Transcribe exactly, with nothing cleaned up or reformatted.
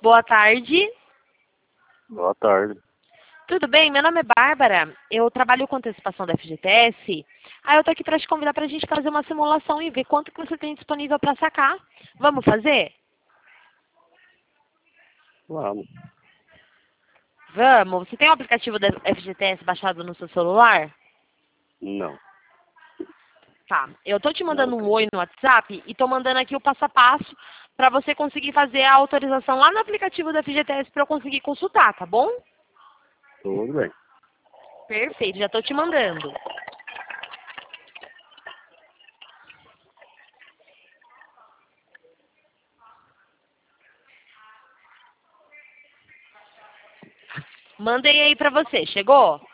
Boa tarde. Boa tarde. Tudo bem? Meu nome é Bárbara. Eu trabalho com antecipação da F G T S. Aí eu tô aqui para te convidar para a gente fazer uma simulação e ver quanto que você tem disponível para sacar. Vamos fazer? Vamos. Vamos. Você tem o aplicativo da F G T S baixado no seu celular? Não. Tá. Eu tô te Não mandando um tem. oi no WhatsApp e tô mandando aqui o passo a passo para você conseguir fazer a autorização lá no aplicativo da F G T S para eu conseguir consultar, tá bom? Tudo bem. Perfeito, já tô te mandando. Mandei aí pra você, chegou?